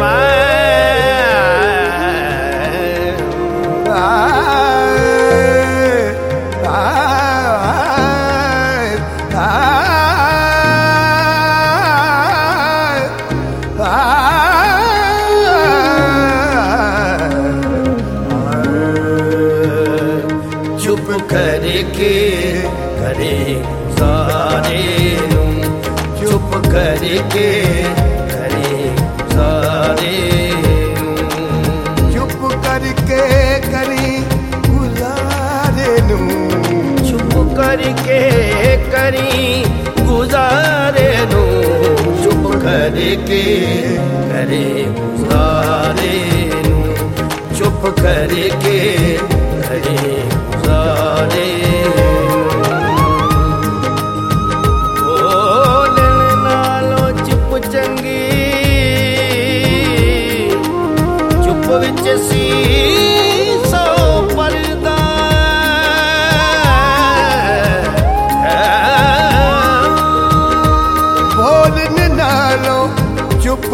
चुप करके करे सारे नू, चुप करके करे सारे नू, चुप करके करी गुजारे नू, चुप करके करी गुजारे नू, चुप करके करे गुजारे नू, चुप करके करे गुजारे बोलण नालों चुप चंगी, चुप विच सी सौ परदा बोलन नालों चुप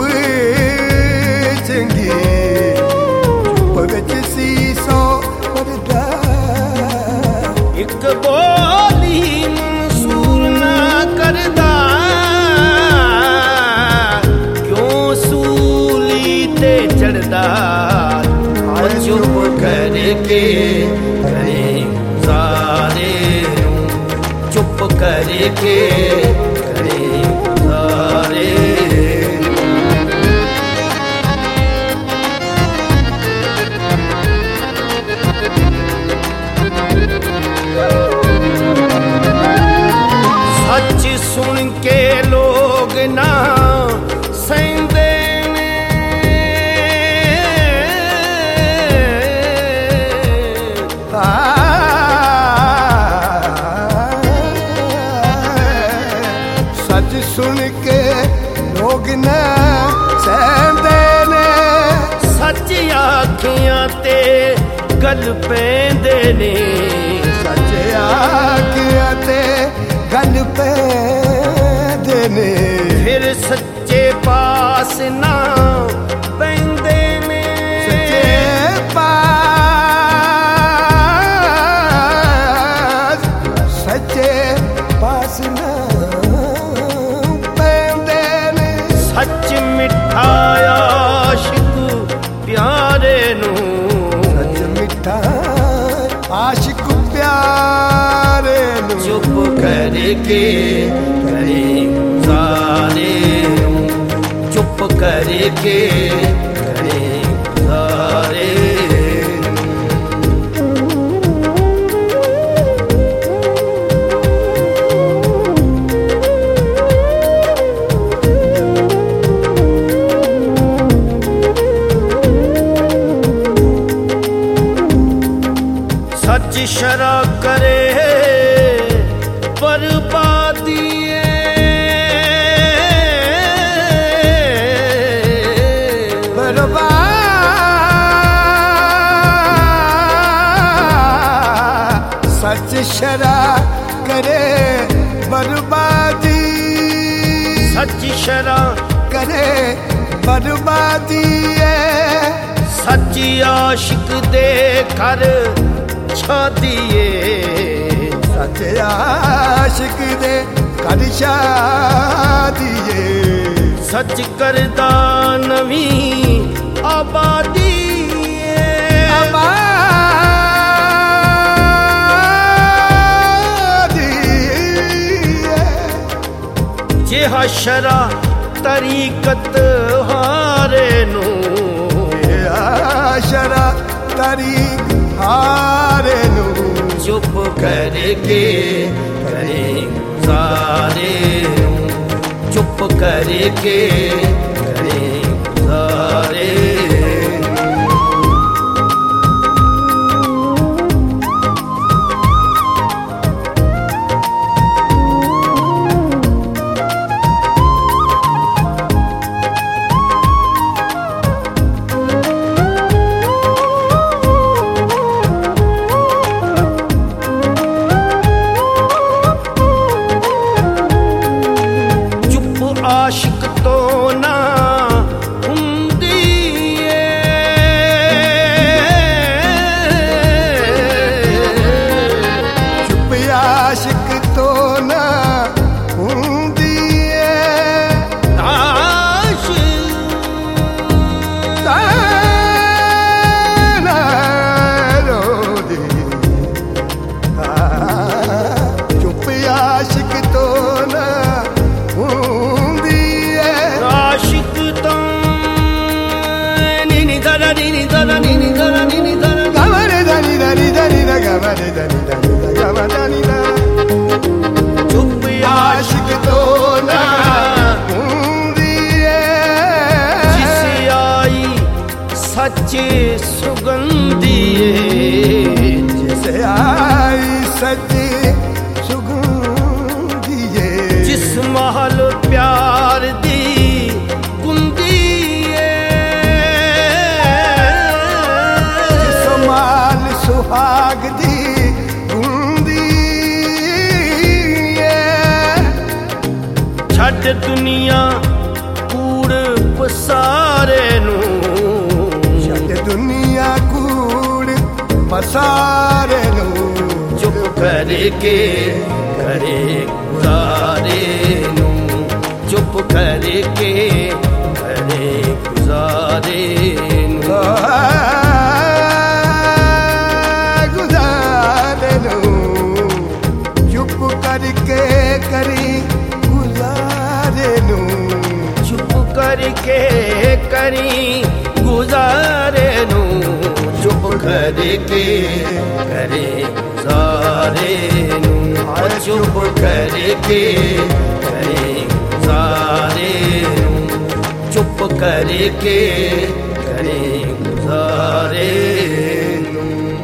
चंगी, चुप विच सीसो परदा, एक बोली मंसूर ना करदा, क्यों सूली ते चढ़दा, चुप करके करे गुजारे नू, चुप करके करे गुजारे सच सुन के लोग ना सहंदे ने, सच सुन के लोग न सहंदे ने, सच आखियां ते गल पैंदे ने, सच आखियां ते गल पैंदे ने, फिर सच्चे पास ना पैंदे ने, सच्चे पास, सच्चे पास न पैंदे ने, सच मिठा आशिक प्यारे नू, सच मिठा आशिक प्यारे नू, चुप करके करे गुजारे नू, चुप करके करे गुजारे सच शरा करे बर्बादी, बर्बाद, सच शरा करे बर्बादी, सच शरा करे बर्बादी, सच्ची आशिक दे कर शादीए, सच आशिक दे कर शादीए, सच करदा नवी आबादी, आबादी, जेहा शरा तरीकत हारे नू, शरा तरीक हारे नू, चुप करके करे गुजारे नू, चुप करके करे गुजारे आशिक तो ना सच सुगंधिए जिसे आई सच सुगंधिए जिस महल प्यार दी कुंदीए जिस माल सुहाग दी छड़ दुनिया कूड़ पसारे नू छड़ दुनिया कूड़ पसारे नू चुप करके करे गुजारे नू चुप करके करे गुजारे नू गुजारे नू चुप करके करी चुप करके करी गुजारे नू चुप करके करे गुजारे नू चुप करके करे गुजारे नू चुप करके करे गुजारे नू।